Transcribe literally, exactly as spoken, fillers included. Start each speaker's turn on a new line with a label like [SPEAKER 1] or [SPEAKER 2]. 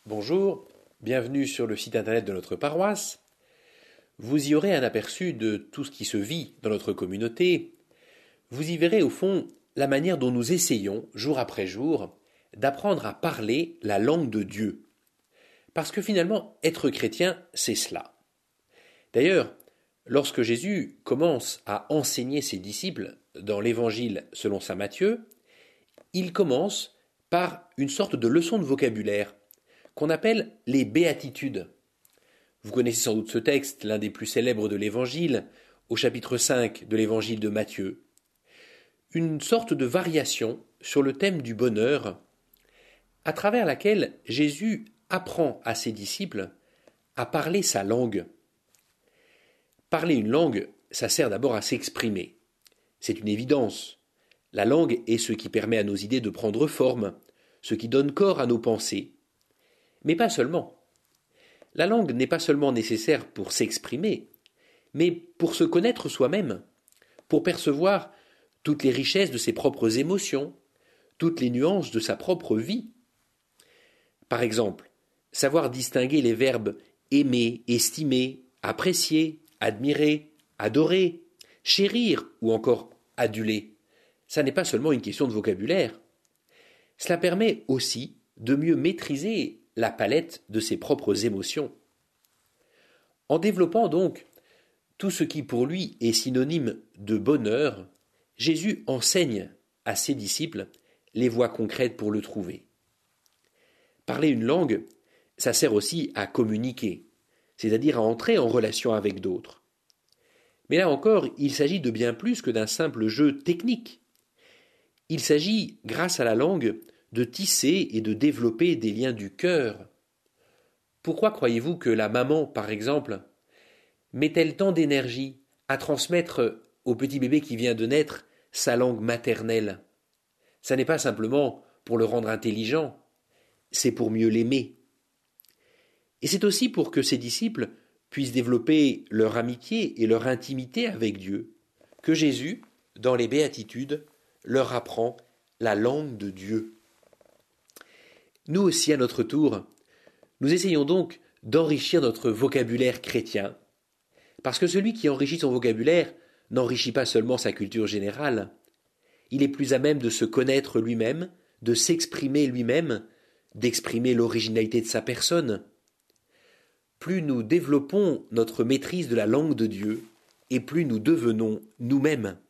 [SPEAKER 1] Bonjour, bienvenue sur le site internet de notre paroisse. Vous y aurez un aperçu de tout ce qui se vit dans notre communauté. Vous y verrez au fond la manière dont nous essayons, jour après jour, d'apprendre à parler la langue de Dieu. Parce que finalement, être chrétien, c'est cela. D'ailleurs, lorsque Jésus commence à enseigner ses disciples dans l'Évangile selon saint Matthieu, il commence par une sorte de leçon de vocabulaire qu'on appelle les béatitudes. Vous connaissez sans doute ce texte, l'un des plus célèbres de l'Évangile, au chapitre cinq de l'Évangile de Matthieu. Une sorte de variation sur le thème du bonheur, à travers laquelle Jésus apprend à ses disciples à parler sa langue. Parler une langue, ça sert d'abord à s'exprimer. C'est une évidence. La langue est ce qui permet à nos idées de prendre forme, ce qui donne corps à nos pensées. Mais pas seulement. La langue n'est pas seulement nécessaire pour s'exprimer, mais pour se connaître soi-même, pour percevoir toutes les richesses de ses propres émotions, toutes les nuances de sa propre vie. Par exemple, savoir distinguer les verbes aimer, estimer, apprécier, admirer, adorer, chérir ou encore aduler. Ça n'est pas seulement une question de vocabulaire. Cela permet aussi de mieux maîtriser la palette de ses propres émotions. En développant donc tout ce qui pour lui est synonyme de bonheur, Jésus enseigne à ses disciples les voies concrètes pour le trouver. Parler une langue, ça sert aussi à communiquer, c'est-à-dire à entrer en relation avec d'autres. Mais là encore, il s'agit de bien plus que d'un simple jeu technique. Il s'agit, grâce à la langue, de tisser et de développer des liens du cœur. Pourquoi croyez-vous que la maman, par exemple, met-elle tant d'énergie à transmettre au petit bébé qui vient de naître sa langue maternelle? Ça n'est pas simplement pour le rendre intelligent, c'est pour mieux l'aimer. Et c'est aussi pour que ses disciples puissent développer leur amitié et leur intimité avec Dieu, que Jésus, dans les béatitudes, leur apprend la langue de Dieu. Nous aussi, à notre tour, nous essayons donc d'enrichir notre vocabulaire chrétien, parce que celui qui enrichit son vocabulaire n'enrichit pas seulement sa culture générale, il est plus à même de se connaître lui-même, de s'exprimer lui-même, d'exprimer l'originalité de sa personne. Plus nous développons notre maîtrise de la langue de Dieu, et plus nous devenons nous-mêmes